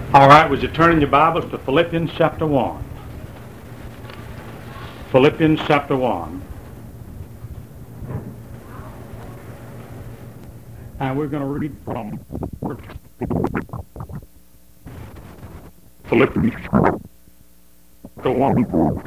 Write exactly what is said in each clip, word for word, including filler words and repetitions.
All right, would you turn in your Bibles to Philippians chapter one? Philippians chapter one. And we're going to read from Philippians chapter one.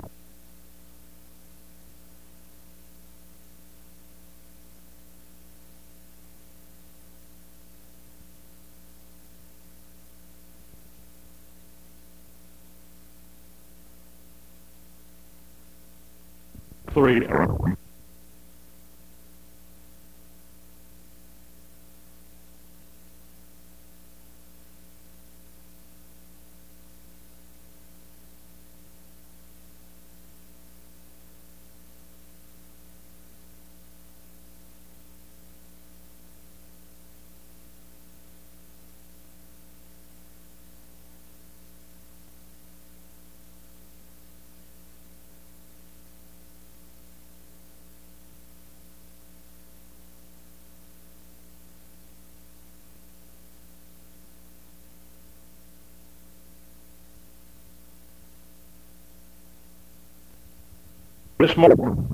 Three. This morning,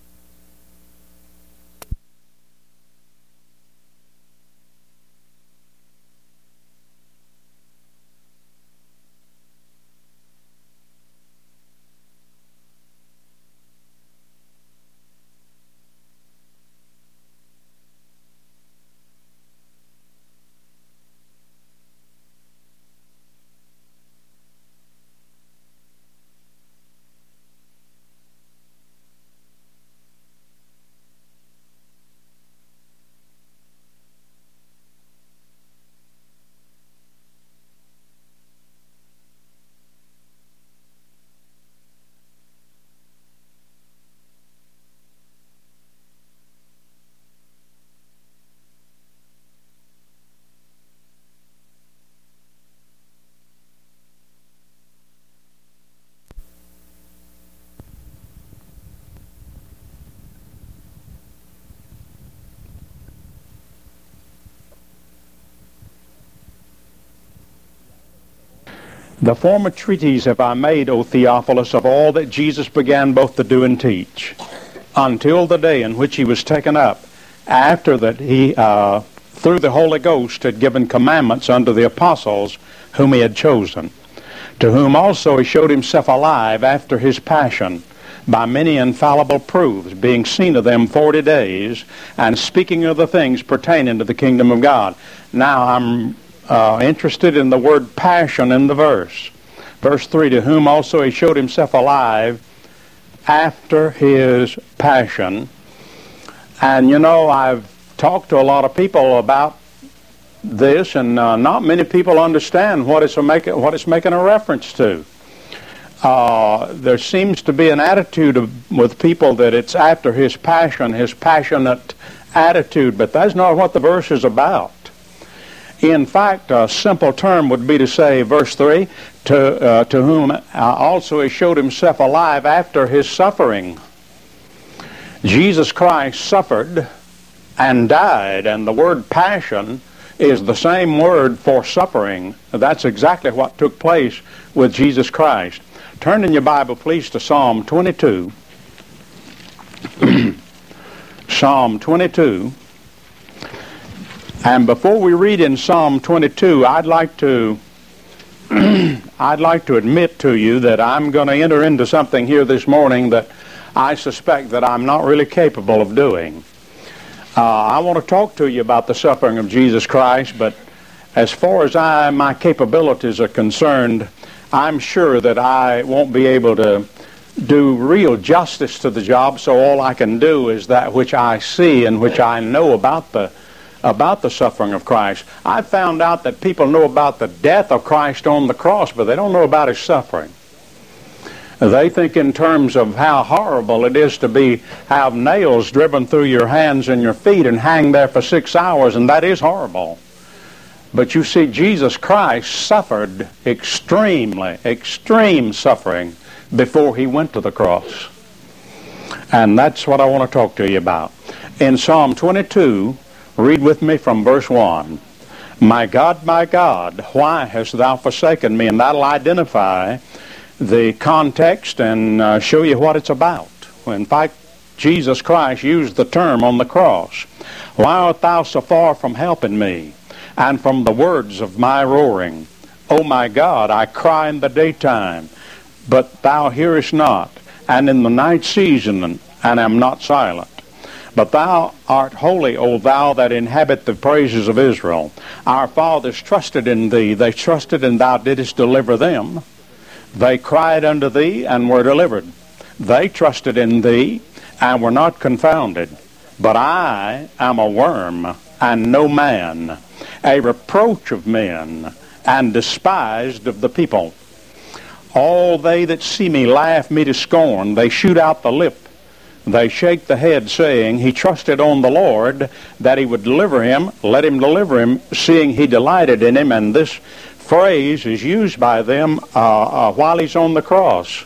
the former treatise have I made, O Theophilus, of all that Jesus began both to do and teach, until the day in which he was taken up, after that he, uh, through the Holy Ghost, had given commandments unto the apostles whom he had chosen, to whom also he showed himself alive after his passion, by many infallible proofs, being seen of them forty days, and speaking of the things pertaining to the kingdom of God. Now I'm Uh, interested in the word passion in the verse. Verse three, to whom also he showed himself alive after his passion. And you know, I've talked to a lot of people about this, and uh, not many people understand what it's, a make, what it's making a reference to. Uh, there seems to be an attitude of, with people that it's after his passion, his passionate attitude, but that's not what the verse is about. In fact, a simple term would be to say, verse three, to, uh, to whom uh, also he showed himself alive after his suffering. Jesus Christ suffered and died, and the word passion is the same word for suffering. That's exactly what took place with Jesus Christ. Turn in your Bible, please, to Psalm twenty-two. Psalm twenty-two. And before we read in Psalm twenty-two, I'd like to I'd like to admit to you that I'm going to enter into something here this morning that I suspect that I'm not really capable of doing. Uh, I want to talk to you about the suffering of Jesus Christ, but as far as I, my capabilities are concerned, I'm sure that I won't be able to do real justice to the job, so all I can do is that which I see and which I know about the about the suffering of Christ. I found out that people know about the death of Christ on the cross, but they don't know about his suffering. They think in terms of how horrible it is to be have nails driven through your hands and your feet and hang there for six hours, and that is horrible. But you see, Jesus Christ suffered extremely, extreme suffering before he went to the cross. And that's what I want to talk to you about. In Psalm twenty-two, read with me from verse one. My God, my God, why hast thou forsaken me? And that'll identify the context and uh, show you what it's about. In fact, Jesus Christ used the term on the cross. Why art thou so far from helping me, and from the words of my roaring? O my God, I cry in the daytime, but thou hearest not, and in the night season, and am not silent. But thou art holy, O thou that inhabit the praises of Israel. Our fathers trusted in thee. They trusted, and thou didst deliver them. They cried unto thee, and were delivered. They trusted in thee, and were not confounded. But I am a worm, and no man, a reproach of men, and despised of the people. All they that see me laugh me to scorn. They shoot out the lip. They shake the head, saying, He trusted on the Lord, that he would deliver him. Let him deliver him, seeing he delighted in him. And this phrase is used by them uh, uh, while he's on the cross.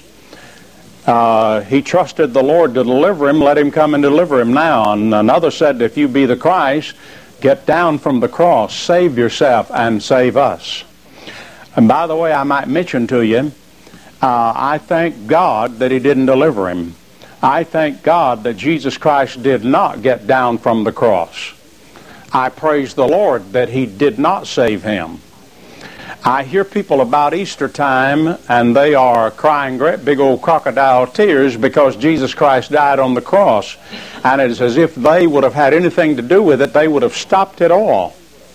Uh, he trusted the Lord to deliver him. Let him come and deliver him now. And another said, if you be the Christ, get down from the cross, save yourself, and save us. And by the way, I might mention to you, uh, I thank God that he didn't deliver him. I thank God that Jesus Christ did not get down from the cross. I praise the Lord that he did not save him. I hear people about Easter time, and they are crying great big old crocodile tears because Jesus Christ died on the cross. And it's as if they would have had anything to do with it, they would have stopped it all.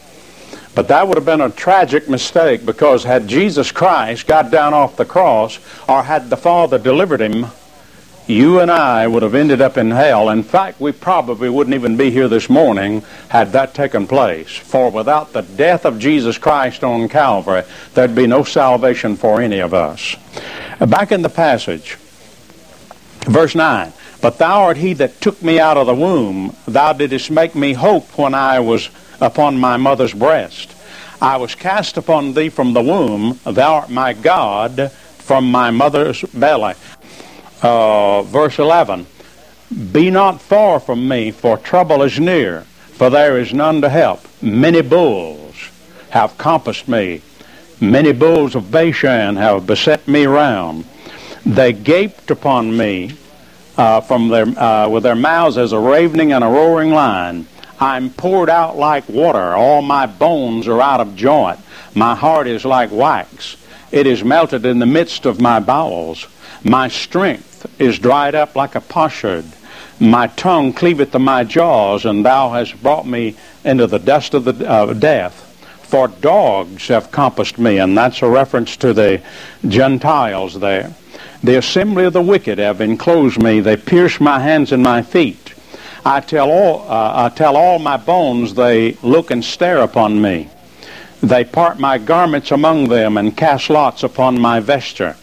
But that would have been a tragic mistake, because had Jesus Christ got down off the cross, or had the Father delivered him, you and I would have ended up in hell. In fact, we probably wouldn't even be here this morning had that taken place. For without the death of Jesus Christ on Calvary, there'd be no salvation for any of us. Back in the passage, verse nine, But thou art he that took me out of the womb. Thou didst make me hope when I was upon my mother's breast. I was cast upon thee from the womb. Thou art my God from my mother's belly. Uh, verse eleven, Be not far from me, for trouble is near, for there is none to help. Many bulls have compassed me. Many bulls of Bashan have beset me round. They gaped upon me uh, from their uh, with their mouths as a ravening and a roaring lion. I'm poured out like water. All my bones are out of joint. My heart is like wax. It is melted in the midst of my bowels. My strength is dried up like a potsherd. My tongue cleaveth to my jaws, and thou hast brought me into the dust of the uh, death. For dogs have compassed me, and that's a reference to the Gentiles there. The assembly of the wicked have enclosed me. They pierce my hands and my feet. I tell all, uh, I tell all my bones, they look and stare upon me. They part my garments among them, and cast lots upon my vesture.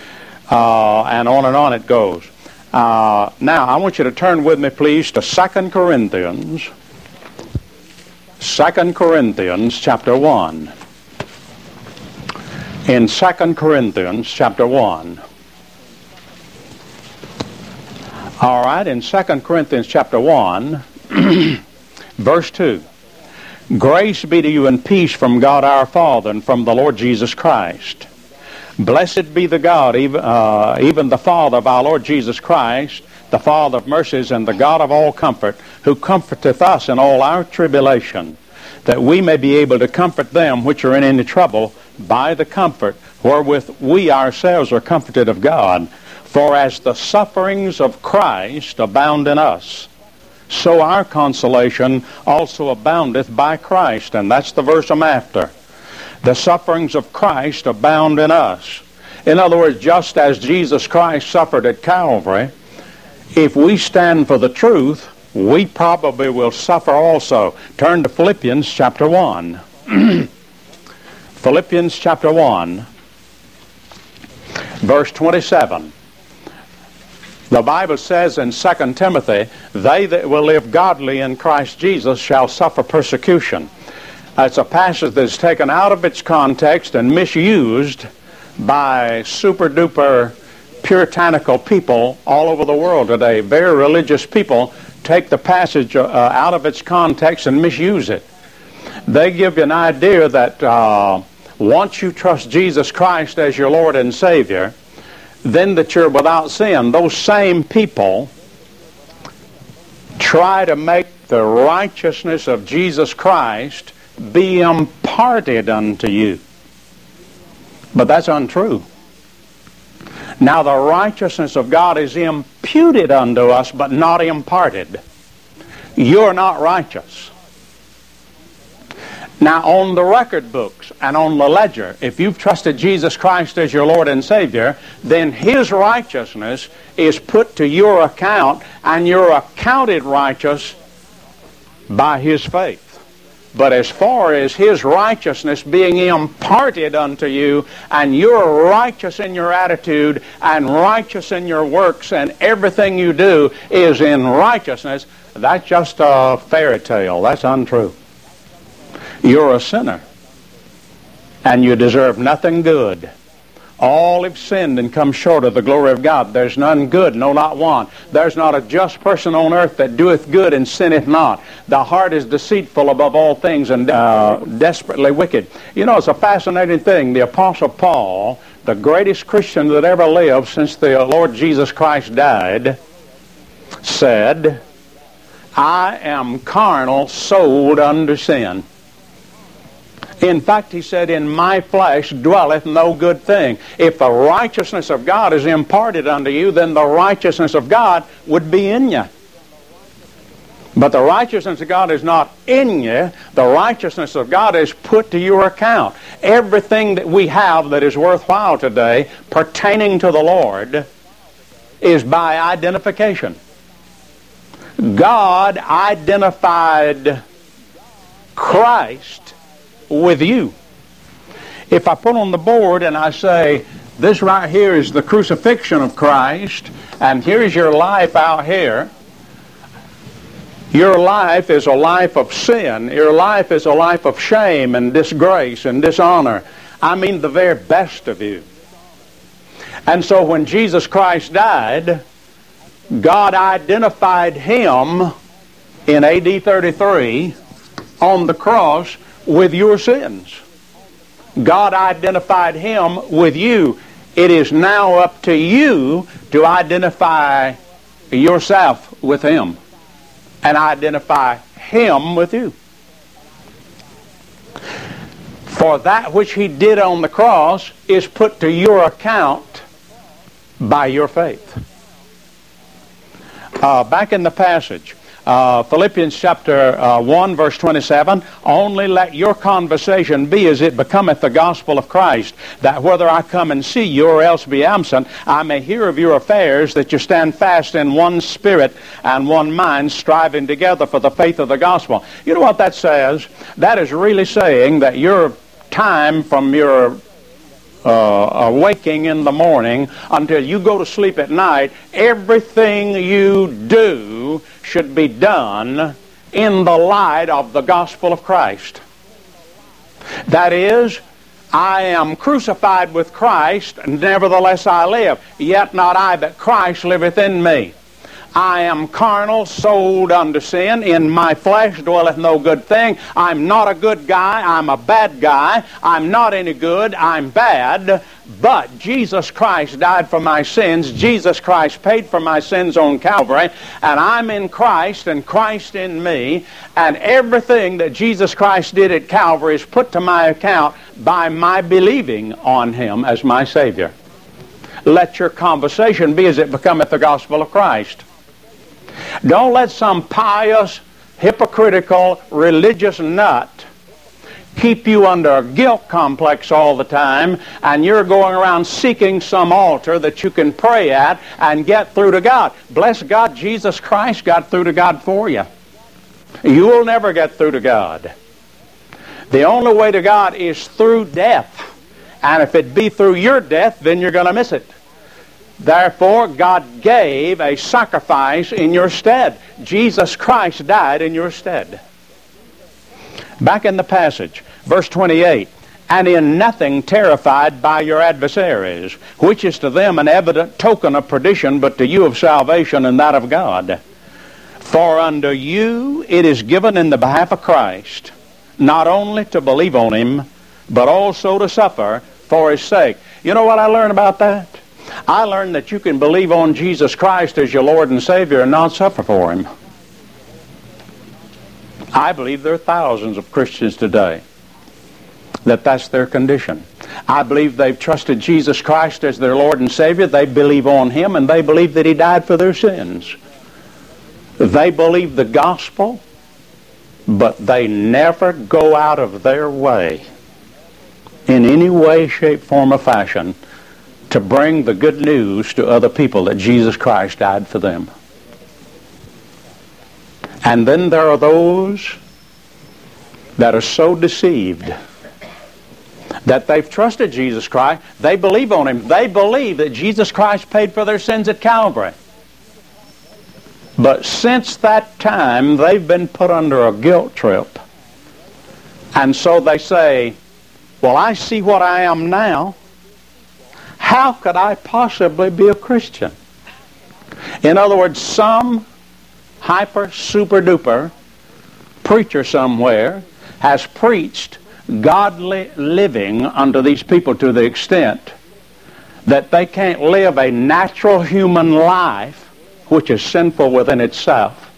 Uh, and on and on it goes. Uh, now, I want you to turn with me, please, to Second Corinthians. Second Corinthians chapter one. In Second Corinthians chapter one. All right, in Second Corinthians chapter one, verse two. Grace be to you and peace from God our Father and from the Lord Jesus Christ. Blessed be the God, even, uh, even the Father of our Lord Jesus Christ, the Father of mercies and the God of all comfort, who comforteth us in all our tribulation, that we may be able to comfort them which are in any trouble by the comfort wherewith we ourselves are comforted of God. For as the sufferings of Christ abound in us, so our consolation also aboundeth by Christ. And that's the verse I'm after. The sufferings of Christ abound in us. In other words, just as Jesus Christ suffered at Calvary, if we stand for the truth, we probably will suffer also. Turn to Philippians chapter one. Philippians chapter one, verse twenty-seven. The Bible says in Second Timothy, they that will live godly in Christ Jesus shall suffer persecution. It's a passage that's taken out of its context and misused by super-duper puritanical people all over the world today. Very religious people take the passage uh, out of its context and misuse it. They give you an idea that uh, once you trust Jesus Christ as your Lord and Savior, then that you're without sin. Those same people try to make the righteousness of Jesus Christ be imparted unto you. But that's untrue. Now the righteousness of God is imputed unto us, but not imparted. You're not righteous. Now on the record books and on the ledger, if you've trusted Jesus Christ as your Lord and Savior, then His righteousness is put to your account, and you're accounted righteous by His faith. But as far as His righteousness being imparted unto you, and you're righteous in your attitude and righteous in your works, and everything you do is in righteousness, that's just a fairy tale. That's untrue. You're a sinner, and you deserve nothing good. All have sinned and come short of the glory of God. There's none good, no, not one. There's not a just person on earth that doeth good and sinneth not. The heart is deceitful above all things and uh, desperately wicked. You know, it's a fascinating thing. The Apostle Paul, the greatest Christian that ever lived since the Lord Jesus Christ died, said, I am carnal, sold under sin. In fact, he said, in my flesh dwelleth no good thing. If the righteousness of God is imparted unto you, then the righteousness of God would be in you. But the righteousness of God is not in you. The righteousness of God is put to your account. Everything that we have that is worthwhile today pertaining to the Lord is by identification. God identified Christ with you. If I put on the board and I say, this right here is the crucifixion of Christ, and here's your life out here, your life is a life of sin. Your life is a life of shame and disgrace and dishonor. I mean the very best of you. And so when Jesus Christ died, God identified Him in A D thirty-three on the cross with your sins. God identified Him with you. It is now up to you to identify yourself with Him and identify Him with you. For that which He did on the cross is put to your account by your faith. Uh, back in the passage, Uh, Philippians chapter uh, one, verse twenty-seven, only let your conversation be as it becometh the gospel of Christ, that whether I come and see you or else be absent, I may hear of your affairs, that you stand fast in one spirit and one mind, striving together for the faith of the gospel. You know what that says? That is really saying that your time from your Uh, awaking in the morning until you go to sleep at night, everything you do should be done in the light of the gospel of Christ. That is, I am crucified with Christ, nevertheless I live. Yet not I, but Christ liveth in me. I am carnal, sold unto sin. In my flesh dwelleth no good thing. I'm not a good guy. I'm a bad guy. I'm not any good. I'm bad. But Jesus Christ died for my sins. Jesus Christ paid for my sins on Calvary. And I'm in Christ and Christ in me. And everything that Jesus Christ did at Calvary is put to my account by my believing on Him as my Savior. Let your conversation be as it becometh the gospel of Christ. Don't let some pious, hypocritical, religious nut keep you under a guilt complex all the time, and you're going around seeking some altar that you can pray at and get through to God. Bless God, Jesus Christ got through to God for you. You will never get through to God. The only way to God is through death. And if it be through your death, then you're going to miss it. Therefore, God gave a sacrifice in your stead. Jesus Christ died in your stead. Back in the passage, verse twenty-eight, and in nothing terrified by your adversaries, which is to them an evident token of perdition, but to you of salvation and that of God. For unto you it is given in the behalf of Christ, not only to believe on him, but also to suffer for his sake. You know what I learned about that? I learned that you can believe on Jesus Christ as your Lord and Savior and not suffer for him. I believe there are thousands of Christians today that that's their condition. I believe they've trusted Jesus Christ as their Lord and Savior. They believe on him, and they believe that he died for their sins. They believe the gospel, but they never go out of their way in any way, shape, form, or fashion to bring the good news to other people that Jesus Christ died for them. And then there are those that are so deceived that they've trusted Jesus Christ. They believe on him. They believe that Jesus Christ paid for their sins at Calvary. But since that time, they've been put under a guilt trip. And so they say, well, I see what I am now. How could I possibly be a Christian? In other words, some hyper, super duper preacher somewhere has preached godly living unto these people to the extent that they can't live a natural human life, which is sinful within itself,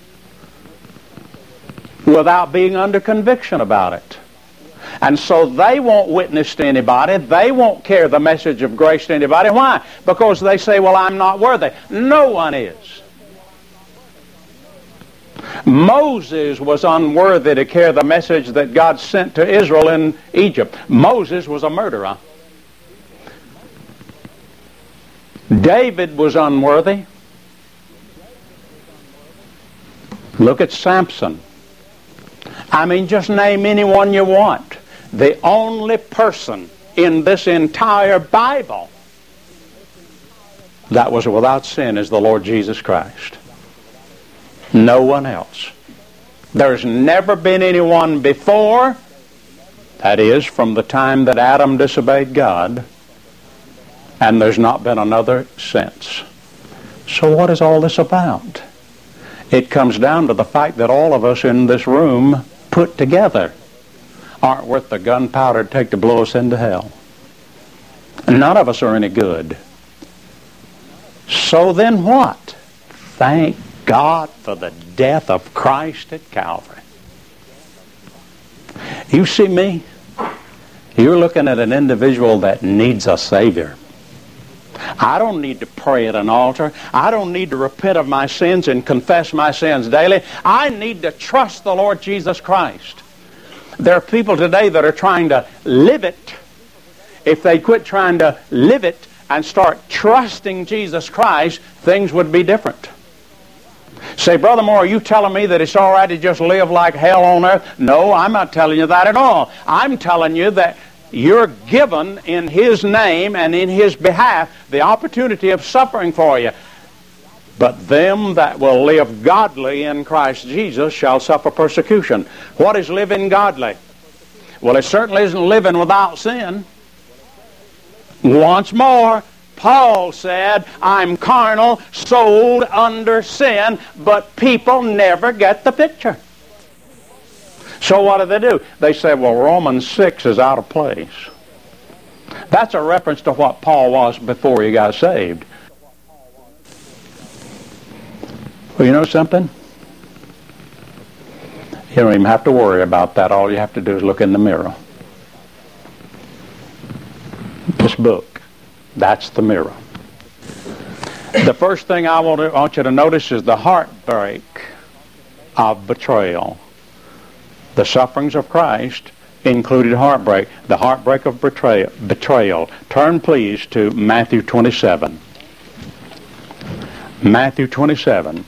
without being under conviction about it. And so they won't witness to anybody. They won't carry the message of grace to anybody. Why? Because they say, well, I'm not worthy. No one is. Moses was unworthy to carry the message that God sent to Israel in Egypt. Moses was a murderer. David was unworthy. Look at Samson. I mean, just name anyone you want. The only person in this entire Bible that was without sin is the Lord Jesus Christ. No one else. There's never been anyone before, that is, from the time that Adam disobeyed God, and there's not been another since. So what is all this about? It comes down to the fact that all of us in this room put together aren't worth the gunpowder to take to blow us into hell. None of us are any good. So then what? Thank God for the death of Christ at Calvary. You see me? You're looking at an individual that needs a Savior. I don't need to pray at an altar. I don't need to repent of my sins and confess my sins daily. I need to trust the Lord Jesus Christ. There are people today that are trying to live it. If they quit trying to live it and start trusting Jesus Christ, things would be different. Say, Brother Moore, are you telling me that it's all right to just live like hell on earth? No, I'm not telling you that at all. I'm telling you that you're given in His name and in His behalf the opportunity of suffering for you. But them that will live godly in Christ Jesus shall suffer persecution. What is living godly? Well, it certainly isn't living without sin. Once more, Paul said, I'm carnal, sold under sin, but people never get the picture. So what do they do? They say, well, Romans six is out of place. That's a reference to what Paul was before he got saved. Well, you know something? You don't even have to worry about that. All you have to do is look in the mirror. This book, that's the mirror. The first thing I want, to, I want you to notice is the heartbreak of betrayal. The sufferings of Christ included heartbreak. The heartbreak of betrayal. betrayal. Turn, please, to Matthew twenty-seven. Matthew twenty-seven.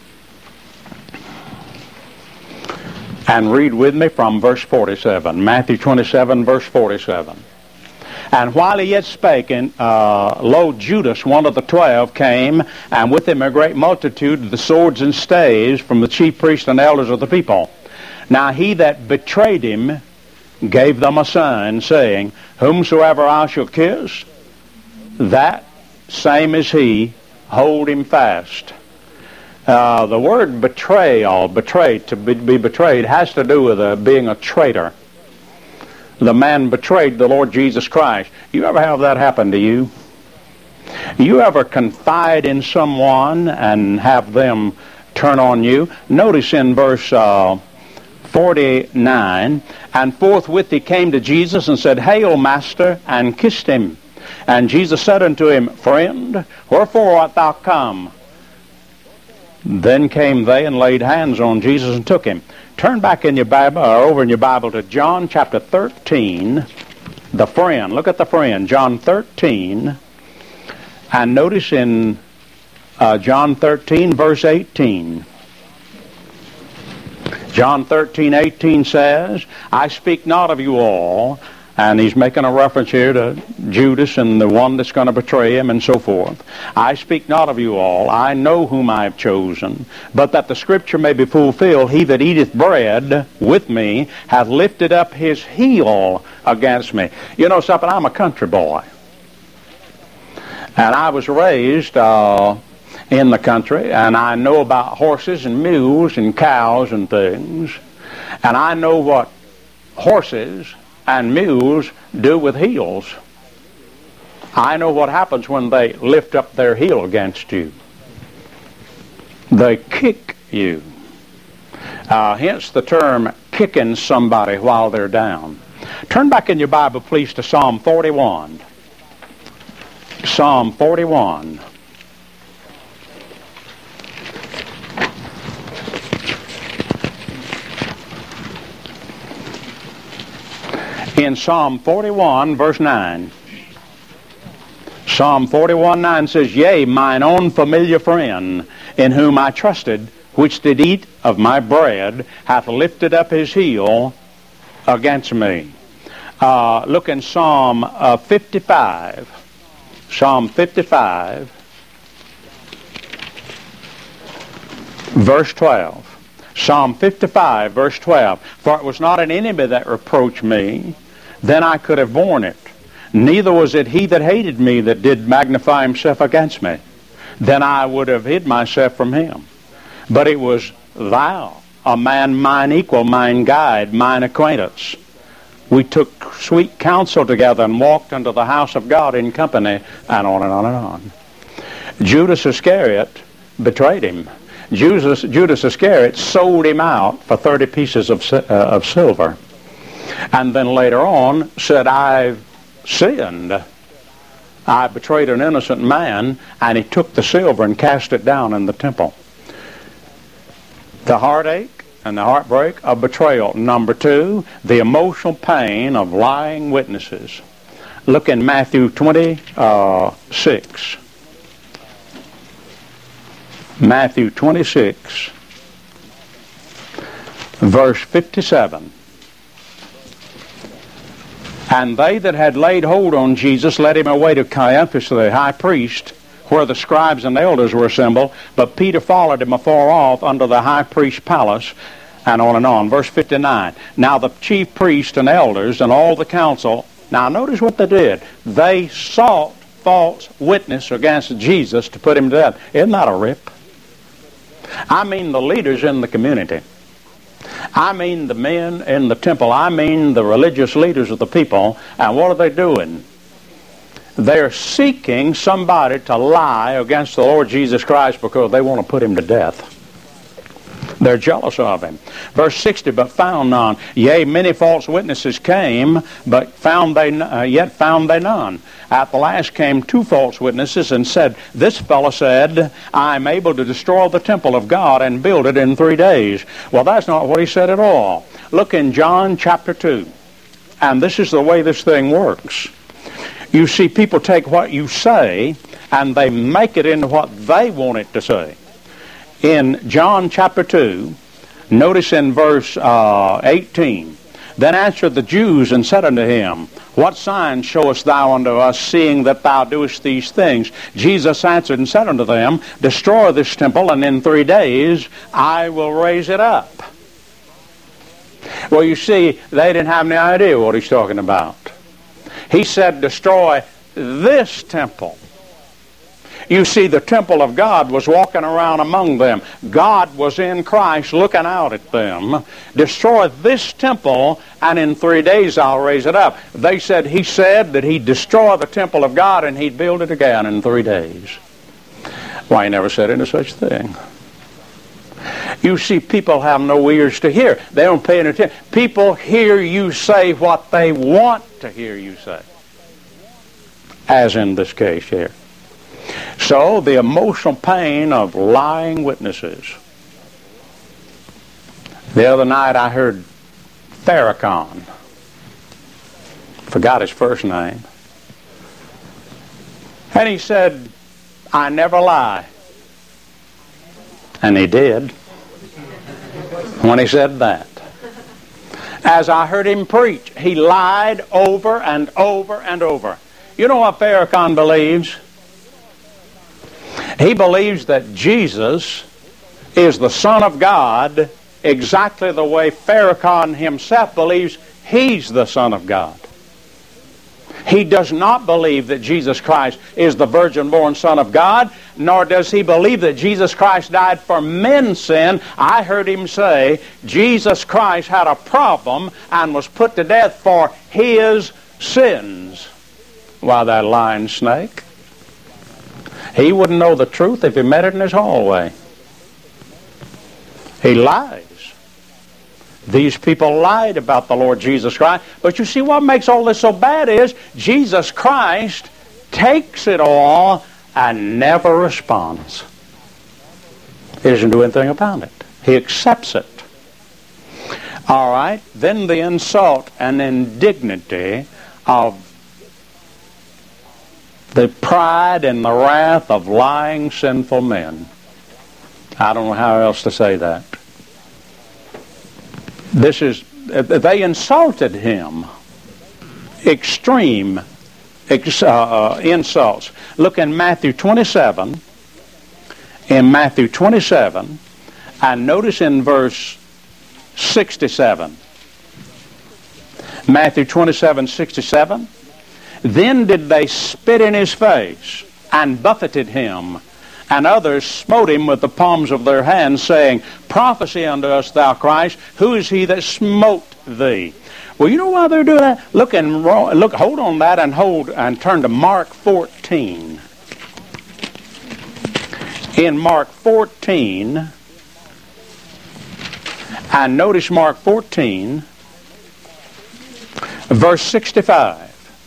And read with me from verse forty-seven. Matthew twenty-seven, verse forty-seven. And while he yet spake, and, uh, lo, Judas, one of the twelve, came, and with him a great multitude of the swords and staves from the chief priests and elders of the people. Now he that betrayed him gave them a sign, saying, Whomsoever I shall kiss, that same is he, hold him fast. Uh, the word betrayal, betrayed, to be, be betrayed, has to do with uh, being a traitor. the man betrayed the Lord Jesus Christ. You ever have that happen to you? You ever confide in someone and have them turn on you? Notice in verse uh, forty-nine, and forthwith he came to Jesus and said, Hail, Master, and kissed him. And Jesus said unto him, Friend, wherefore art thou come? Then came they and laid hands on Jesus and took him. Turn back in your Bible, or over in your Bible, to John chapter thirteen, the friend. Look at the friend, John thirteen. And notice in uh, John thirteen, verse eighteen. John thirteen, eighteen says, I speak not of you all. And he's making a reference here to Judas and the one that's going to betray him and so forth. I speak not of you all. I know whom I have chosen. But that the scripture may be fulfilled, he that eateth bread with me hath lifted up his heel against me. You know something? I'm a country boy. And I was raised uh, in the country, and I know about horses and mules and cows and things. And I know what horses and mules do with heels. I know what happens when they lift up their heel against you. They kick you. Uh, hence the term kicking somebody while they're down. Turn back in your Bible, please, to Psalm forty-one. Psalm forty-one. In Psalm forty-one, verse nine. Psalm forty-one, nine says, Yea, mine own familiar friend, in whom I trusted, which did eat of my bread, hath lifted up his heel against me. Uh, look in Psalm uh, fifty-five. Psalm fifty-five, verse twelve. Psalm fifty-five, verse twelve. For it was not an enemy that reproached me, then I could have borne it. Neither was it he that hated me that did magnify himself against me. Then I would have hid myself from him. But it was thou, a man mine equal, mine guide, mine acquaintance. We took sweet counsel together and walked unto the house of God in company, and on and on and on. Judas Iscariot betrayed him. Judas, Judas Iscariot sold him out for thirty pieces of, uh, of silver. And then later on said, I've sinned. I betrayed an innocent man, and he took the silver and cast it down in the temple. The heartache and the heartbreak of betrayal. Number two, the emotional pain of lying witnesses. Look in Matthew twenty-six. Matthew twenty-six, verse fifty-seven. And they that had laid hold on Jesus led him away to Caiaphas the high priest, where the scribes and elders were assembled. But Peter followed him afar off under the high priest's palace, and on and on. Verse fifty-nine. Now the chief priests and elders and all the council, now notice what they did. They sought false witness against Jesus to put him to death. Isn't that a rip? I mean the leaders in the community. I mean the men in the temple. I mean the religious leaders of the people. And what are they doing? They're seeking somebody to lie against the Lord Jesus Christ because they want to put him to death. They're jealous of him. Verse sixty, but found none. Yea, many false witnesses came, but found they uh, yet found they none. At the last came two false witnesses and said, This fellow said, I am able to destroy the temple of God and build it in three days. Well, that's not what he said at all. Look in John chapter two. And this is the way this thing works. You see, people take what you say and they make it into what they want it to say. In John chapter two, notice in verse uh, eighteen, Then answered the Jews and said unto him, What sign showest thou unto us, seeing that thou doest these things? Jesus answered and said unto them, Destroy this temple, and in three days I will raise it up. Well, you see, they didn't have any idea what he's talking about. He said, destroy this temple. You see, the temple of God was walking around among them. God was in Christ looking out at them. Destroy this temple, and in three days I'll raise it up. They said, he said that he'd destroy the temple of God and he'd build it again in three days. Why, he never said any such thing. You see, people have no ears to hear. They don't pay any attention. People hear you say what they want to hear you say. As in this case here. So, the emotional pain of lying witnesses. The other night I heard Farrakhan. Forgot his first name. And he said, I never lie. And he did. When he said that. As I heard him preach, he lied over and over and over. You know what Farrakhan believes? He believes that Jesus is the Son of God exactly the way Farrakhan himself believes he's the Son of God. He does not believe that Jesus Christ is the virgin-born Son of God, nor does he believe that Jesus Christ died for men's sin. I heard him say Jesus Christ had a problem and was put to death for his sins. Why, that lying snake. He wouldn't know the truth if he met it in his hallway. He lies. These people lied about the Lord Jesus Christ. But you see, what makes all this so bad is Jesus Christ takes it all and never responds. He doesn't do anything about it. He accepts it. All right? Then the insult and indignity of the pride and the wrath of lying, sinful men. I don't know how else to say that. This is, they insulted him. Extreme ex, uh, uh, insults. Look in Matthew twenty-seven. In Matthew twenty-seven, and notice in verse sixty-seven. Matthew twenty-seven, sixty-seven. Then did they spit in his face and buffeted him, and others smote him with the palms of their hands, saying, Prophesy unto us, thou Christ, who is he that smote thee? Well, you know why they're doing that? Look and look, hold on that and hold and turn to Mark fourteen. In Mark fourteen, and notice Mark fourteen, verse sixty-five.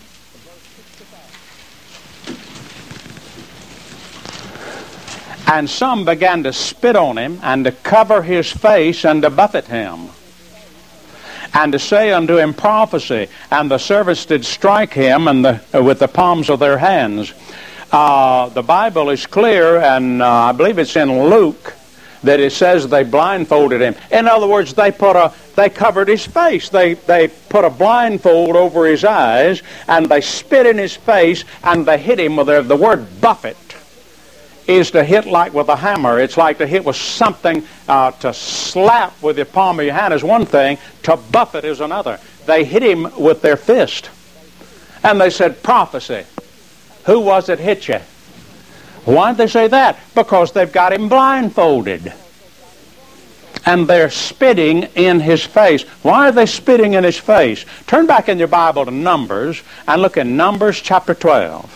And some began to spit on him, and to cover his face, and to buffet him, and to say unto him, Prophesy. And the servants did strike him and the, uh, with the palms of their hands. Uh, the Bible is clear, and uh, I believe it's in Luke, that it says they blindfolded him. In other words, they put a they covered his face. They they put a blindfold over his eyes, and they spit in his face, and they hit him with their, the word buffet. Is to hit like with a hammer. It's like to hit with something. Uh, to slap with the palm of your hand is one thing. To buffet is another. They hit him with their fist. And they said, Prophesy. Who was it hit you? Why did they say that? Because they've got him blindfolded. And they're spitting in his face. Why are they spitting in his face? Turn back in your Bible to Numbers and look in Numbers chapter twelve.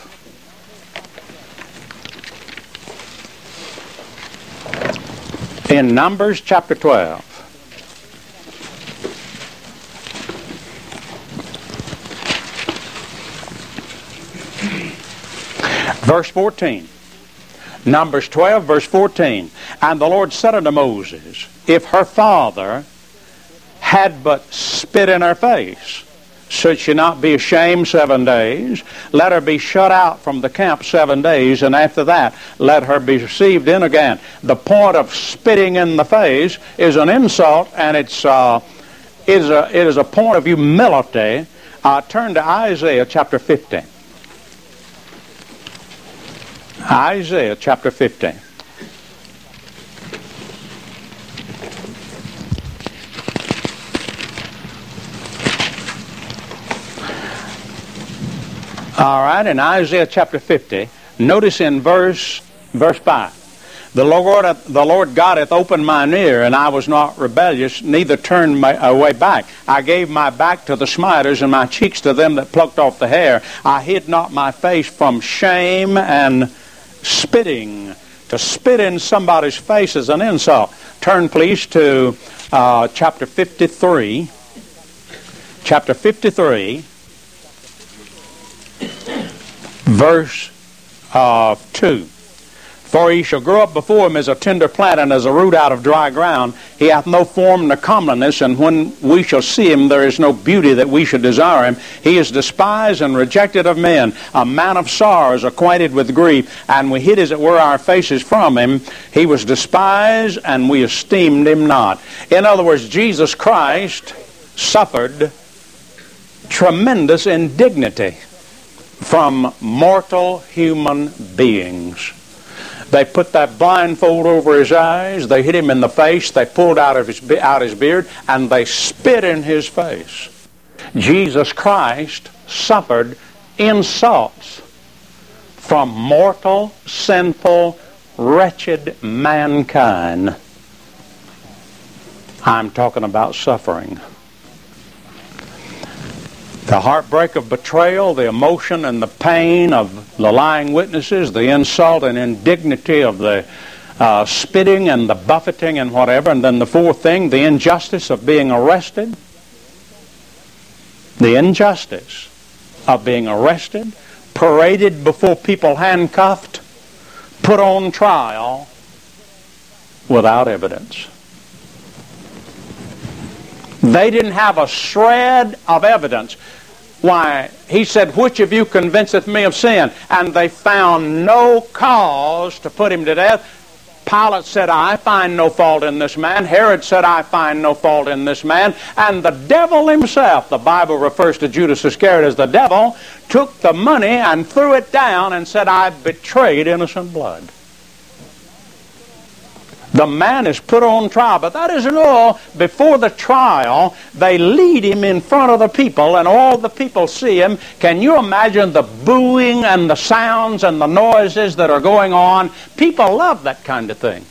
In Numbers chapter twelve. Verse fourteen. Numbers twelve, verse fourteen. And the Lord said unto Moses, If her father had but spit in her face, should she not be ashamed seven days? Let her be shut out from the camp seven days, and after that let her be received in again. The point of spitting in the face is an insult, and it's uh, is a it is a point of humility. Uh, turn to Isaiah chapter fifty. Isaiah chapter fifty. All right, in Isaiah chapter fifty, Notice in verse verse five. The Lord, the Lord God hath opened mine ear, and I was not rebellious, neither turned my away back. I gave my back to the smiters, and my cheeks to them that plucked off the hair. I hid not my face from shame and spitting. To spit in somebody's face is an insult. Turn, please, to uh, chapter fifty-three. Chapter fifty-three, verse uh, two. For he shall grow up before him as a tender plant and as a root out of dry ground. He hath no form nor comeliness, and when we shall see him, there is no beauty that we should desire him. He is despised and rejected of men, a man of sorrows, acquainted with grief, and we hid as it were our faces from him. He was despised, and we esteemed him not. In other words, Jesus Christ suffered tremendous indignity from mortal human beings. They put that blindfold over his eyes, they hit him in the face, they pulled out of his out his beard, and they spit in his face. Jesus Christ suffered insults from mortal, sinful, wretched mankind. I'm talking about suffering. The heartbreak of betrayal, the emotion and the pain of the lying witnesses, the insult and indignity of the uh, spitting and the buffeting and whatever. And then the fourth thing, the injustice of being arrested. The injustice of being arrested, paraded before people handcuffed, put on trial without evidence. They didn't have a shred of evidence. Why, he said, which of you convinceth me of sin? And they found no cause to put him to death. Pilate said, I find no fault in this man. Herod said, I find no fault in this man. And the devil himself, the Bible refers to Judas Iscariot as the devil, took the money and threw it down and said, I betrayed innocent blood. The man is put on trial, but that isn't all. Before the trial, they lead him in front of the people, and all the people see him. Can you imagine the booing and the sounds and the noises that are going on? People love that kind of thing.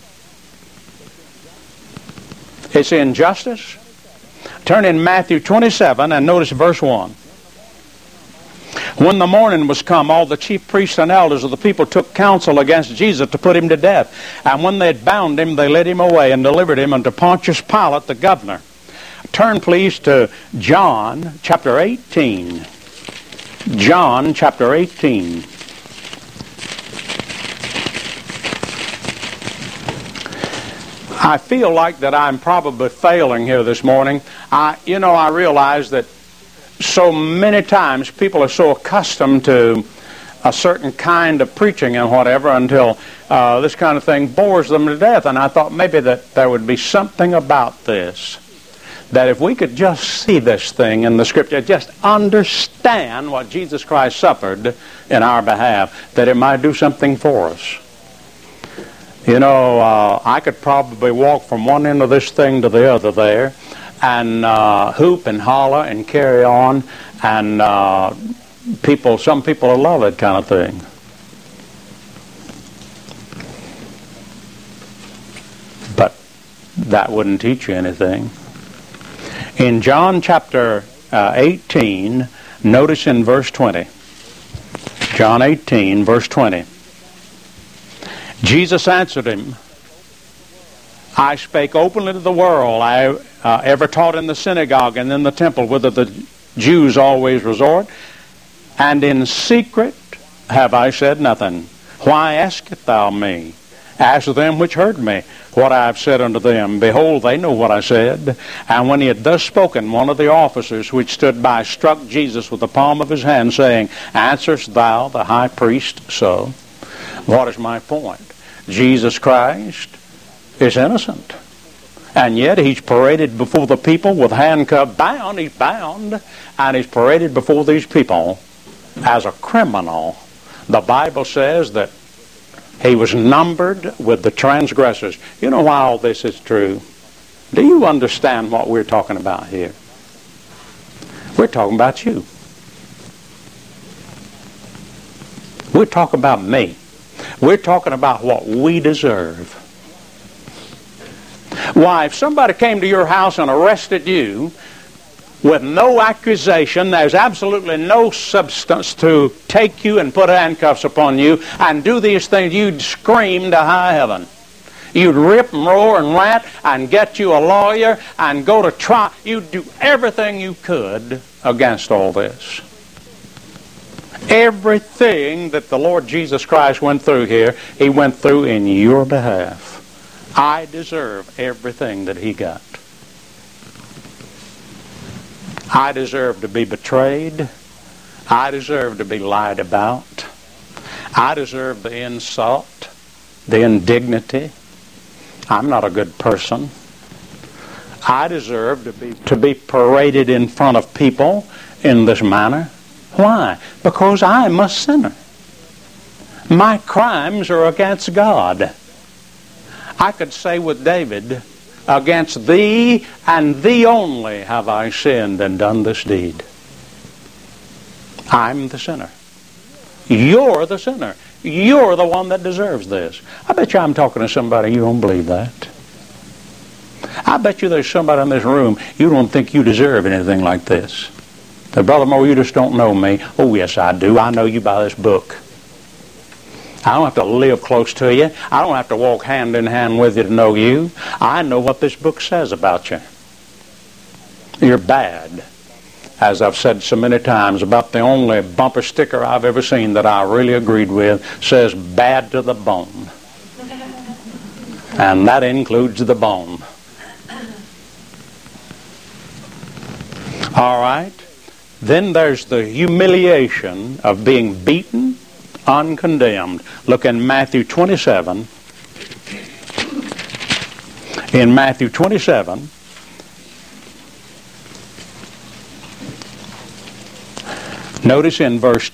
It's injustice. Turn in Matthew twenty-seven and notice verse one. When the morning was come, all the chief priests and elders of the people took counsel against Jesus to put him to death. And when they had bound him, they led him away and delivered him unto Pontius Pilate the governor. Turn, please, to John chapter eighteen. John chapter eighteen. I feel like that I'm probably failing here this morning. I, you know, I realize that so many times people are so accustomed to a certain kind of preaching and whatever until uh, this kind of thing bores them to death. And I thought maybe that there would be something about this, that if we could just see this thing in the Scripture, just understand what Jesus Christ suffered in our behalf, that it might do something for us. You know, uh, I could probably walk from one end of this thing to the other there, and uh, hoop and holler and carry on, and uh, people, some people love that kind of thing. But that wouldn't teach you anything. In John chapter uh, eighteen, notice in verse twenty. John eighteen, verse twenty. Jesus answered him, I spake openly to the world. I uh, ever taught in the synagogue and in the temple, whither the Jews always resort. And in secret have I said nothing. Why askest thou me? Ask them which heard me what I have said unto them. Behold, they know what I said. And when he had thus spoken, one of the officers which stood by struck Jesus with the palm of his hand, saying, Answerest thou the high priest so? What is my point? Jesus Christ is innocent. And yet he's paraded before the people with handcuffs, bound, he's bound, and he's paraded before these people as a criminal. The Bible says that he was numbered with the transgressors. You know why all this is true? Do you understand what we're talking about here? We're talking about you. We're talking about me. We're talking about what we deserve. Why, if somebody came to your house and arrested you with no accusation, there's absolutely no substance to take you and put handcuffs upon you and do these things, you'd scream to high heaven. You'd rip and roar and rant and get you a lawyer and go to trial. You'd do everything you could against all this. Everything that the Lord Jesus Christ went through here, He went through in your behalf. I deserve everything that He got. I deserve to be betrayed. I deserve to be lied about. I deserve the insult, the indignity. I'm not a good person. I deserve to be to be paraded in front of people in this manner. Why? Because I'm a sinner. My crimes are against God. I could say with David, against thee and thee only have I sinned and done this deed. I'm the sinner. You're the sinner. You're the one that deserves this. I bet you I'm talking to somebody you don't believe that. I bet you there's somebody in this room you don't think you deserve anything like this. But Brother Moore, you just don't know me. Oh, yes, I do. I know you by this book. I don't have to live close to you. I don't have to walk hand in hand with you to know you. I know what this book says about you. You're bad. As I've said so many times, about the only bumper sticker I've ever seen that I really agreed with says bad to the bone. And that includes the bone. All right. Then there's the humiliation of being beaten uncondemned. Look in Matthew twenty-seven. In Matthew twenty-seven, notice in verse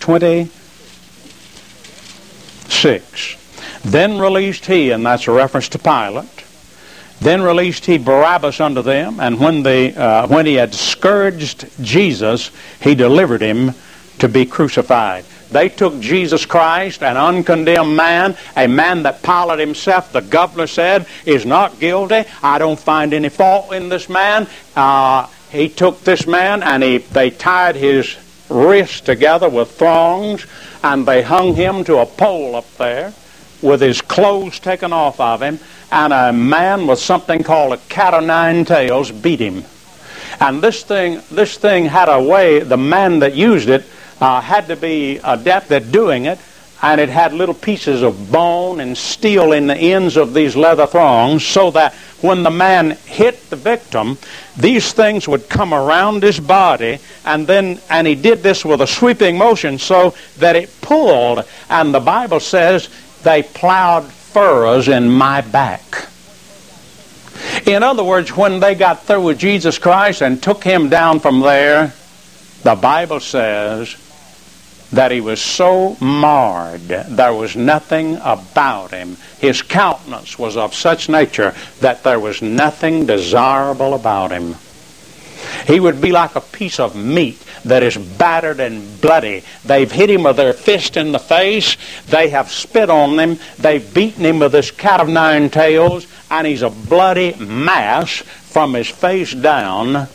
twenty-six. Then released he, and that's a reference to Pilate, then released he Barabbas unto them, and when they uh, when he had scourged Jesus, he delivered him to be crucified. They took Jesus Christ, an uncondemned man, a man that Pilate himself, the governor, said is not guilty. I don't find any fault in this man. Uh, he took this man and he they tied his wrists together with thongs, and they hung him to a pole up there with his clothes taken off of him, and a man with something called a cat o' nine tails beat him. And this thing, this thing had a way, the man that used it uh, had to be adept at doing it, and it had little pieces of bone and steel in the ends of these leather thongs, so that when the man hit the victim, these things would come around his body, and then and he did this with a sweeping motion so that it pulled, and the Bible says they plowed furrows in my back. In other words, when they got through with Jesus Christ and took him down from there, the Bible says that he was so marred, there was nothing about him. His countenance was of such nature that there was nothing desirable about him. He would be like a piece of meat that is battered and bloody. They've hit him with their fist in the face. They have spit on him. They've beaten him with this cat of nine tails, and he's a bloody mass from his face down.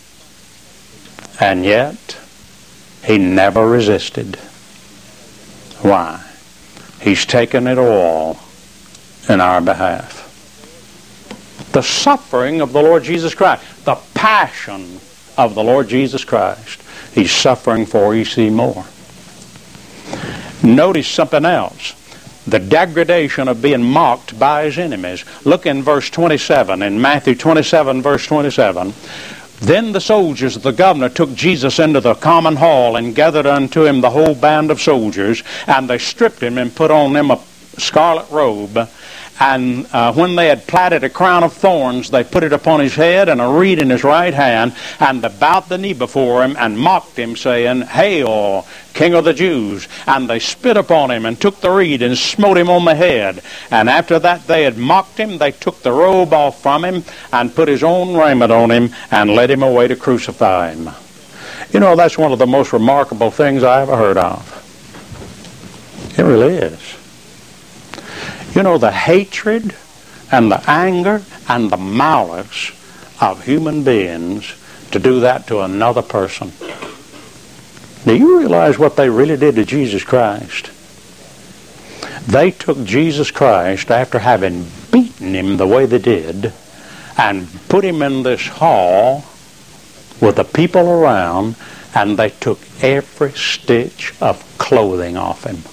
And yet, he never resisted. Why? He's taken it all in our behalf. The suffering of the Lord Jesus Christ, the passion of the Lord Jesus Christ, he's suffering for, you see, more. Notice something else. The degradation of being mocked by his enemies. Look in verse twenty-seven, in Matthew twenty-seven, verse twenty-seven. Then the soldiers of the governor took Jesus into the common hall and gathered unto him the whole band of soldiers, and they stripped him and put on him a scarlet robe. And uh, when they had plaited a crown of thorns, they put it upon his head and a reed in his right hand, and they bowed the knee before him and mocked him, saying, Hail, King of the Jews! And they spit upon him and took the reed and smote him on the head. And after that they had mocked him, they took the robe off from him and put his own raiment on him and led him away to crucify him. You know, that's one of the most remarkable things I ever heard of. It really is. You know, the hatred and the anger and the malice of human beings to do that to another person. Do you realize what they really did to Jesus Christ? They took Jesus Christ after having beaten him the way they did and put him in this hall with the people around, and they took every stitch of clothing off him.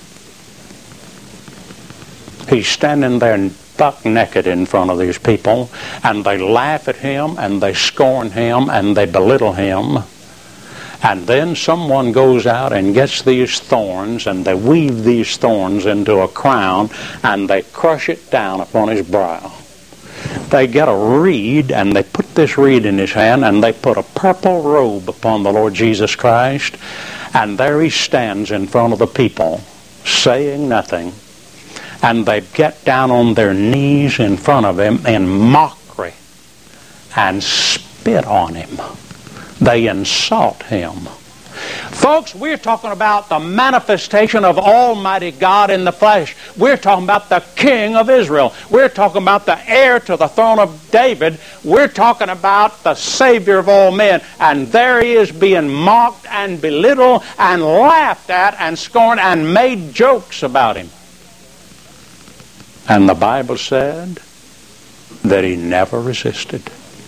He's standing there buck naked in front of these people, and they laugh at him and they scorn him and they belittle him. And then someone goes out and gets these thorns, and they weave these thorns into a crown, and they crush it down upon his brow. They get a reed, and they put this reed in his hand, and they put a purple robe upon the Lord Jesus Christ, and there he stands in front of the people, saying nothing. And they get down on their knees in front of him in mockery and spit on him. They insult him. Folks, we're talking about the manifestation of Almighty God in the flesh. We're talking about the King of Israel. We're talking about the heir to the throne of David. We're talking about the Savior of all men. And there he is being mocked and belittled and laughed at and scorned and made jokes about him. And the Bible said that he never resisted.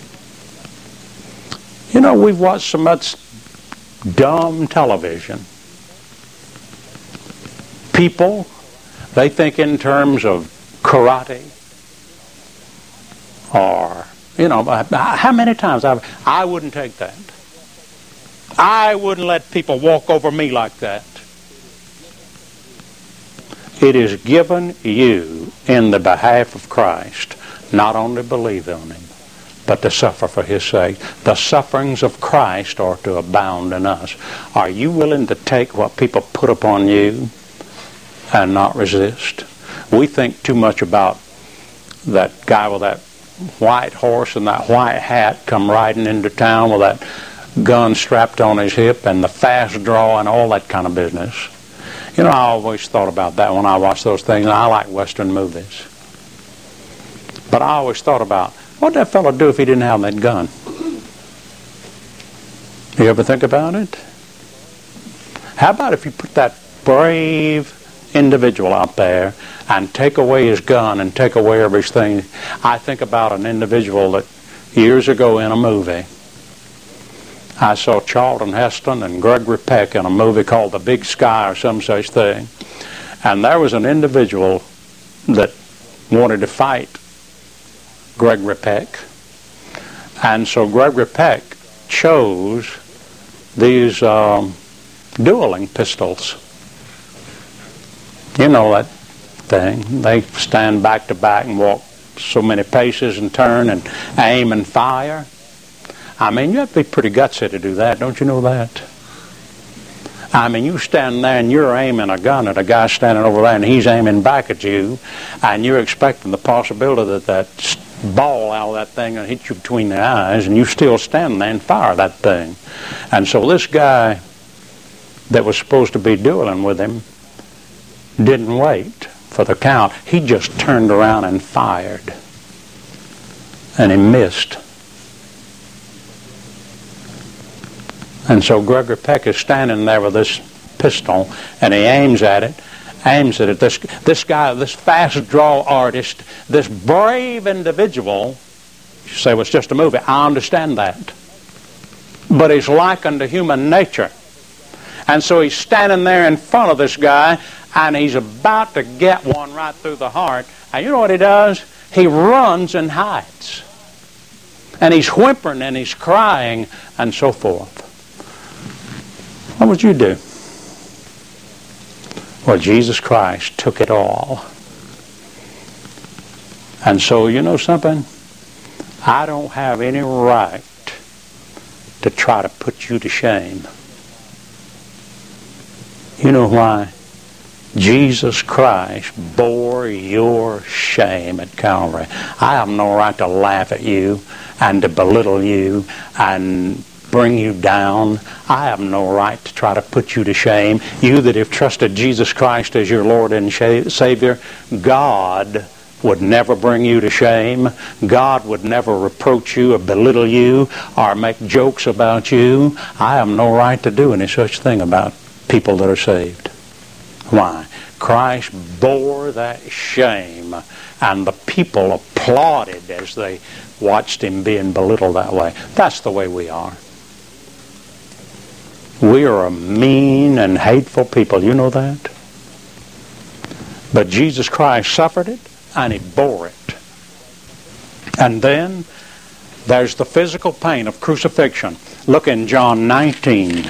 You know, we've watched so much dumb television. People, they think in terms of karate, or, you know, how many times I've, I wouldn't take that. I wouldn't let people walk over me like that. It is given you in the behalf of Christ not only believe on him, but to suffer for his sake. The sufferings of Christ are to abound in us. Are you willing to take what people put upon you and not resist? We think too much about that guy with that white horse and that white hat come riding into town with that gun strapped on his hip and the fast draw and all that kind of business. You know, I always thought about that when I watched those things. I like Western movies. But I always thought about, what'd that fellow do if he didn't have that gun? You ever think about it? How about if you put that brave individual out there and take away his gun and take away everything? I think about an individual that years ago in a movie, I saw Charlton Heston and Gregory Peck in a movie called The Big Sky or some such thing. And there was an individual that wanted to fight Gregory Peck. And so Gregory Peck chose these um, dueling pistols. You know that thing. They stand back to back and walk so many paces and turn and aim and fire. I mean, you have to be pretty gutsy to do that. Don't you know that? I mean, you stand there and you're aiming a gun at a guy standing over there and he's aiming back at you, and you're expecting the possibility that that ball out of that thing will hit you between the eyes, and you still stand there and fire that thing. And so this guy that was supposed to be dueling with him didn't wait for the count. He just turned around and fired. And he missed. And so Gregory Peck is standing there with this pistol, and he aims at it, aims at it. This, this guy, this fast draw artist, this brave individual, you say, well, it's just a movie. I understand that. But he's likened to human nature. And so he's standing there in front of this guy, and he's about to get one right through the heart. And you know what he does? He runs and hides. And he's whimpering and he's crying and so forth. What would you do? Well, Jesus Christ took it all. And so, you know something? I don't have any right to try to put you to shame. You know why? Jesus Christ bore your shame at Calvary. I have no right to laugh at you and to belittle you and bring you down. I have no right to try to put you to shame. You that have trusted Jesus Christ as your Lord and Savior, God would never bring you to shame. God would never reproach you or belittle you or make jokes about you. I have no right to do any such thing about people that are saved. Why? Christ bore that shame, and the people applauded as they watched him being belittled that way. That's the way we are. We are a mean and hateful people. You know that? But Jesus Christ suffered it, and he bore it. And then there's the physical pain of crucifixion. Look in John nineteen.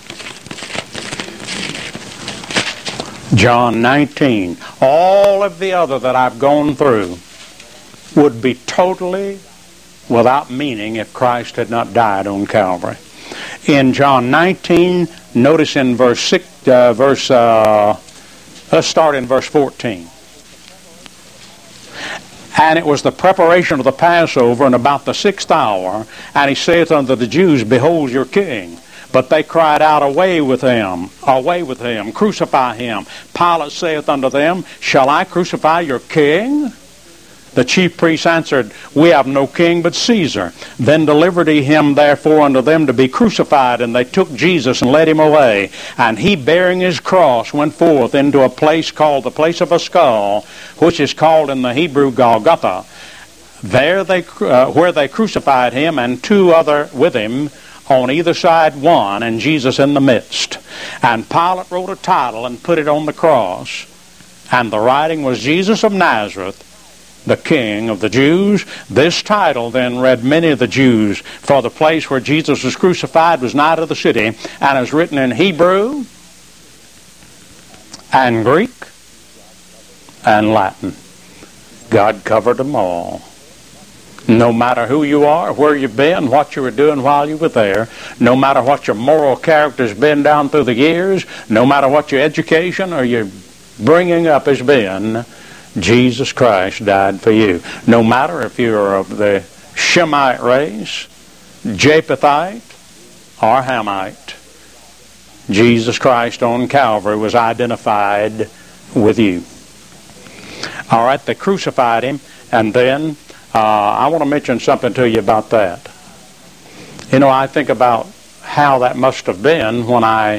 John nineteen. All of the other that I've gone through would be totally without meaning if Christ had not died on Calvary. In John nineteen, notice in verse six, uh, verse. Uh, let's start in verse fourteen. And it was the preparation of the Passover, and about the sixth hour, and he saith unto the Jews, Behold your king. But they cried out, Away with him, away with him, crucify him. Pilate saith unto them, Shall I crucify your king? The chief priests answered, We have no king but Caesar. Then delivered he him therefore unto them to be crucified, and they took Jesus and led him away. And he, bearing his cross, went forth into a place called the place of a skull, which is called in the Hebrew Golgotha. There they, uh, where they crucified him, and two other with him, on either side one, and Jesus in the midst. And Pilate wrote a title and put it on the cross, and the writing was Jesus of Nazareth, the King of the Jews. This title then read many of the Jews, for the place where Jesus was crucified was nigh to the city, and is written in Hebrew and Greek and Latin. God covered them all. No matter who you are, where you've been, what you were doing while you were there, no matter what your moral character's been down through the years, no matter what your education or your bringing up has been, Jesus Christ died for you. No matter if you're of the Shemite race, Japhethite, or Hamite, Jesus Christ on Calvary was identified with you. All right, they crucified him, and then uh, I want to mention something to you about that. You know, I think about how that must have been when I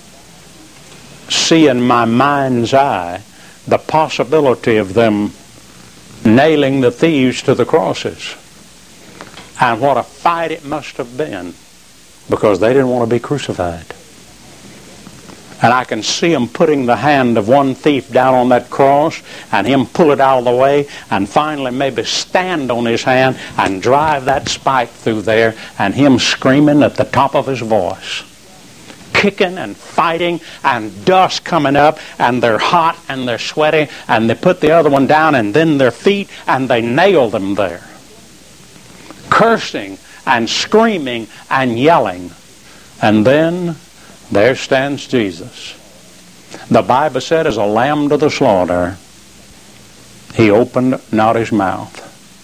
see in my mind's eye the possibility of them nailing the thieves to the crosses. And what a fight it must have been, because they didn't want to be crucified. And I can see them putting the hand of one thief down on that cross, and him pull it out of the way, and finally maybe stand on his hand and drive that spike through there, and him screaming at the top of his voice, kicking and fighting, and dust coming up, and they're hot and they're sweaty, and they put the other one down, and then their feet, and they nail them there, cursing and screaming and yelling. And then there stands Jesus. The Bible said, as a lamb to the slaughter, he opened not his mouth.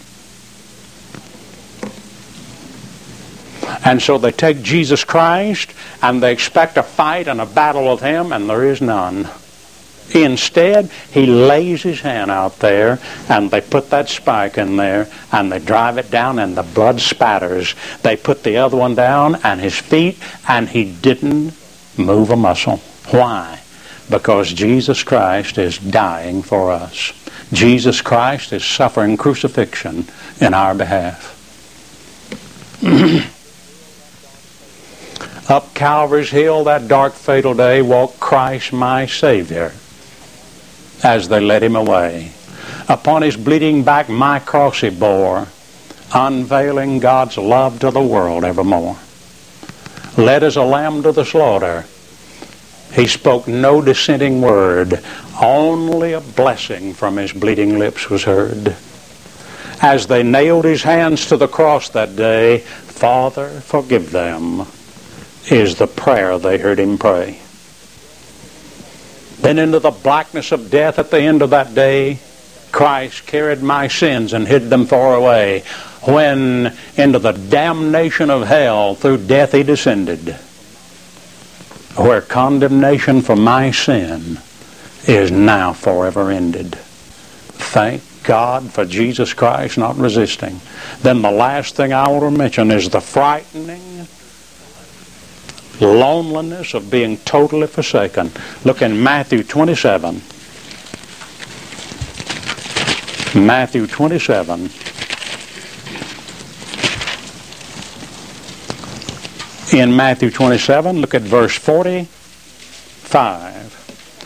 And so they take Jesus Christ, and they expect a fight and a battle with him, and there is none. Instead, he lays his hand out there, and they put that spike in there, and they drive it down, and the blood spatters. They put the other one down, and his feet, and he didn't move a muscle. Why? Because Jesus Christ is dying for us. Jesus Christ is suffering crucifixion in our behalf. Up Calvary's hill that dark fatal day walked Christ my Savior as they led him away. Upon his bleeding back my cross he bore, unveiling God's love to the world evermore. Led as a lamb to the slaughter, he spoke no dissenting word, only a blessing from his bleeding lips was heard. As they nailed his hands to the cross that day, Father, forgive them, is the prayer they heard him pray. Then into the blackness of death at the end of that day, Christ carried my sins and hid them far away. when into the damnation of hell through death he descended, where condemnation for my sin is now forever ended. Thank God for Jesus Christ not resisting. Then the last thing I want to mention is the frightening loneliness of being totally forsaken. Look in Matthew twenty-seven. Matthew twenty-seven. In Matthew twenty-seven, look at verse forty-five.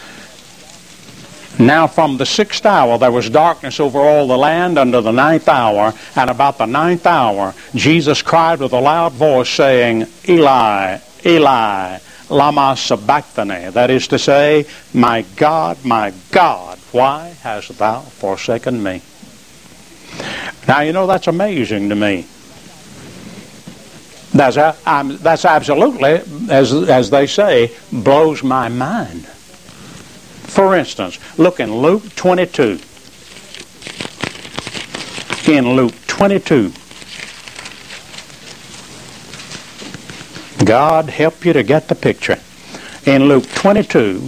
Now from the sixth hour there was darkness over all the land unto the ninth hour, and about the ninth hour Jesus cried with a loud voice, saying, Eli, Eli, lama sabachthani. That is to say, my God, my God, why hast thou forsaken me? Now you know that's amazing to me. That's, uh, um, that's absolutely, as, as they say, blows my mind. For instance, look in Luke twenty-two. In Luke twenty-two. God help you to get the picture. In Luke twenty-two,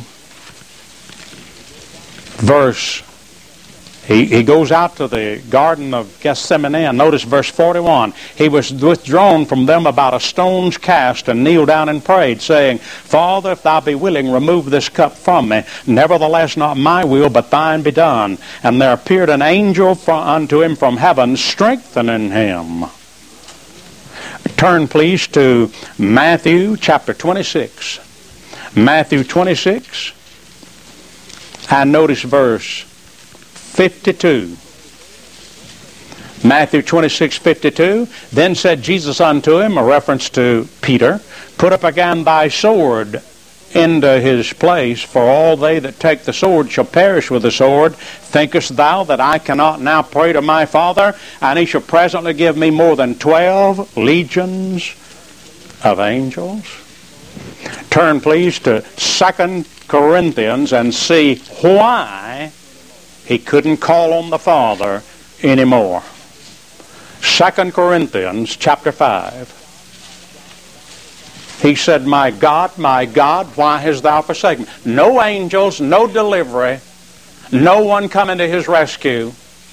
verse, he, he goes out to the Garden of Gethsemane, and notice verse forty-one. He was withdrawn from them about a stone's cast, and kneeled down and prayed, saying, Father, if thou be willing, remove this cup from me. Nevertheless, not my will, but thine be done. And there appeared an angel from, unto him from heaven, strengthening him. Turn, please, to Matthew chapter twenty-six. Matthew twenty-six, and notice verse fifty-two. Matthew twenty-six, fifty-two. Then said Jesus unto him, a reference to Peter, Put up again thy sword into his place, for all they that take the sword shall perish with the sword. Thinkest thou that I cannot now pray to my Father, and he shall presently give me more than twelve legions of angels? Turn, please, to Second Corinthians and see why he couldn't call on the Father anymore. Second Corinthians chapter five. He said, My God, my God, why hast thou forsaken me? No angels, no delivery, no one coming to his rescue.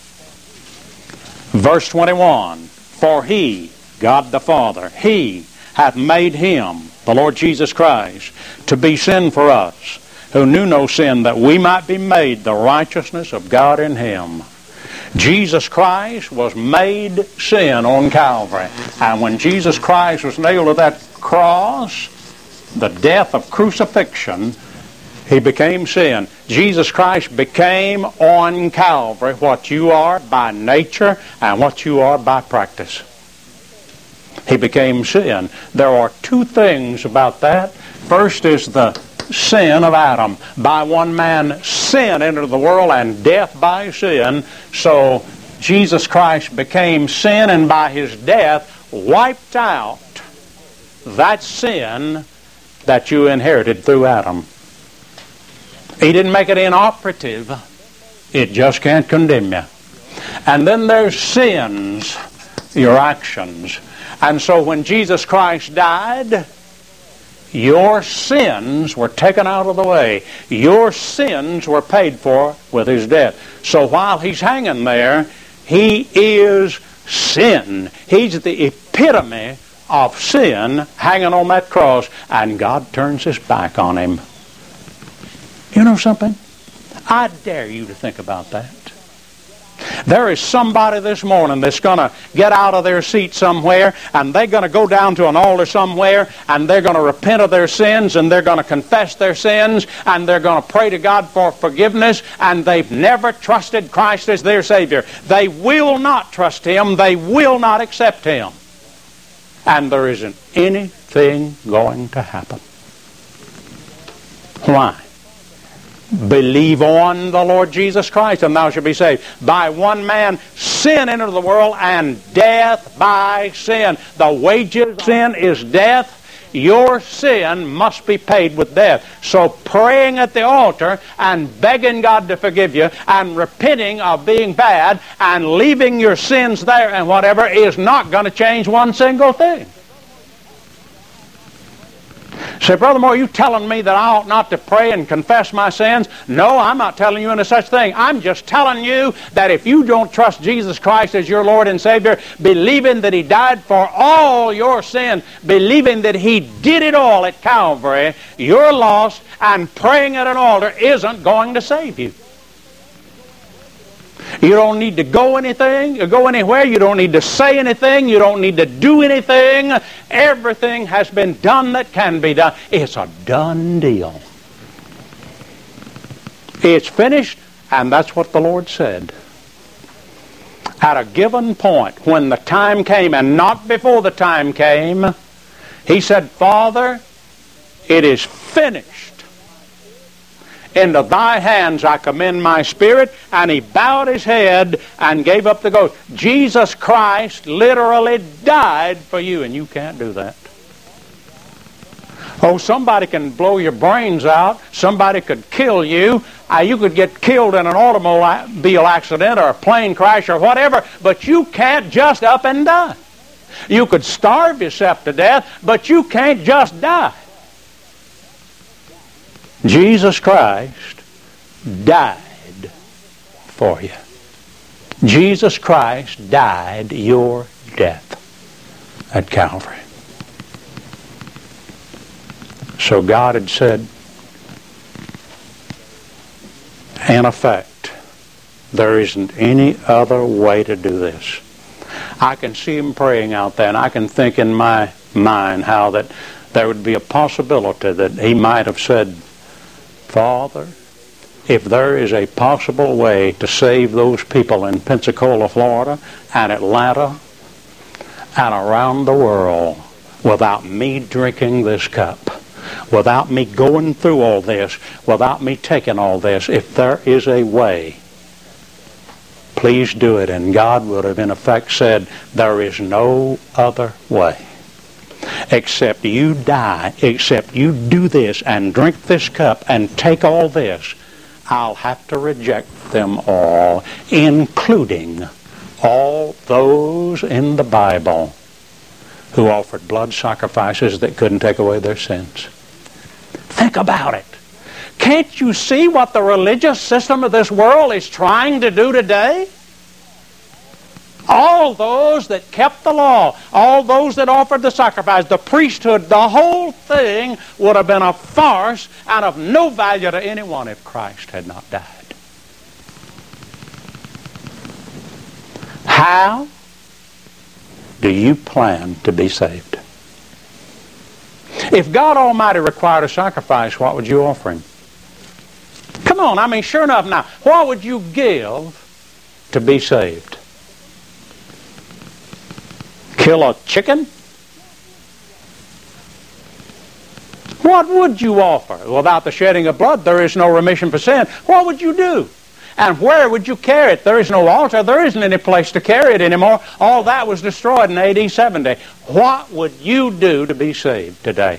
Verse twenty-one, For he, God the Father, he hath made him, the Lord Jesus Christ, to be sin for us, who knew no sin, that we might be made the righteousness of God in him. Jesus Christ was made sin on Calvary. And when Jesus Christ was nailed to that cross, the death of crucifixion, he became sin. Jesus Christ became on Calvary what you are by nature and what you are by practice. He became sin. There are two things about that. First is the sin of Adam. By one man sin entered the world, and death by sin. So Jesus Christ became sin, and by his death wiped out that sin that you inherited through Adam. He didn't make it inoperative. It just can't condemn you. And then there's sins, your actions. And so when Jesus Christ died, your sins were taken out of the way. Your sins were paid for with his death. So while he's hanging there, he is sin. He's the epitome of sin hanging on that cross, and God turns his back on him. You know something? I dare you to think about that. There is somebody this morning that's going to get out of their seat somewhere, and they're going to go down to an altar somewhere, and they're going to repent of their sins, and they're going to confess their sins, and they're going to pray to God for forgiveness, and they've never trusted Christ as their Savior. They will not trust him. They will not accept him. And there isn't anything going to happen. Why? Believe on the Lord Jesus Christ, and thou shalt be saved. By one man sin entered the world, and death by sin. The wages of sin is death. your sin must be paid with death. So praying at the altar and begging God to forgive you and repenting of being bad and leaving your sins there and whatever is not going to change one single thing. Say, Brother Moore, are you telling me that I ought not to pray and confess my sins? No, I'm not telling you any such thing. I'm just telling you that if you don't trust Jesus Christ as your Lord and Savior, believing that He died for all your sins, believing that He did it all at Calvary, you're lost, and praying at an altar isn't going to save you. You don't need to go anything, or go anywhere. You don't need to say anything. You don't need to do anything. Everything has been done that can be done. It's a done deal. It's finished, and that's what the Lord said. At a given point, when the time came, and not before the time came, He said, Father, it is finished. Into thy hands I commend my spirit. And He bowed His head and gave up the ghost. Jesus Christ literally died for you, and you can't do that. Oh, somebody can blow your brains out. Somebody could kill you. Uh, you could get killed in an automobile accident or a plane crash or whatever, but you can't just up and die. You could starve yourself to death, but you can't just die. Jesus Christ died for you. Jesus Christ died your death at Calvary. So God had said, in effect, there isn't any other way to do this. I can see Him praying out there, and I can think in my mind how that there would be a possibility that He might have said, Father, if there is a possible way to save those people in Pensacola, Florida, and Atlanta, and around the world without me drinking this cup, without me going through all this, without me taking all this, if there is a way, please do it. And God would have in effect said, there is no other way. Except you die, except you do this and drink this cup and take all this, I'll have to reject them all, including all those in the Bible who offered blood sacrifices that couldn't take away their sins. Think about it. Can't you see what the religious system of this world is trying to do today? All those that kept the law, all those that offered the sacrifice, the priesthood, the whole thing would have been a farce and of no value to anyone if Christ had not died. How do you plan to be saved? If God Almighty required a sacrifice, what would you offer Him? Come on, I mean, sure enough now, what would you give to be saved? Kill a chicken? What would you offer? Without the shedding of blood, there is no remission for sin. What would you do? And where would you carry it? There is no altar. There isn't any place to carry it anymore. All that was destroyed in A D seventy. What would you do to be saved today?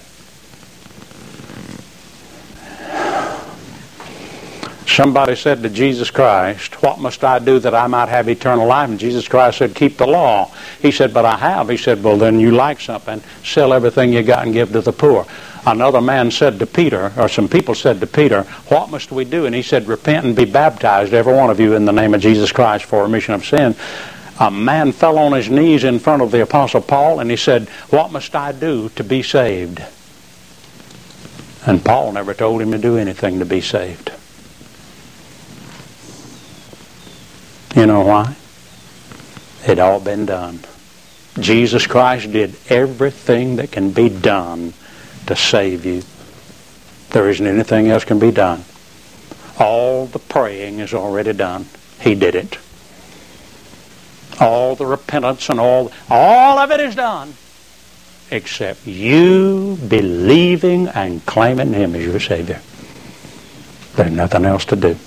Somebody said to Jesus Christ, what must I do that I might have eternal life? And Jesus Christ said, keep the law. He said, but I have. He said, well, then you like something. Sell everything you got and give to the poor. Another man said to Peter, or some people said to Peter, what must we do? And he said, repent and be baptized, every one of you, in the name of Jesus Christ for remission of sin. A man fell on his knees in front of the Apostle Paul, and he said, what must I do to be saved? And Paul never told him to do anything to be saved. You know why? It all been done. Jesus Christ did everything that can be done to save you. There isn't anything else can be done. All the praying is already done. He did it. All the repentance and all, all of it is done. Except you believing and claiming Him as your Savior. There's nothing else to do.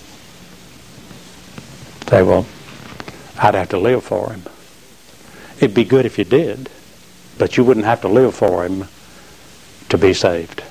Say, well, I'd have to live for Him. It'd be good if you did, but you wouldn't have to live for Him to be saved.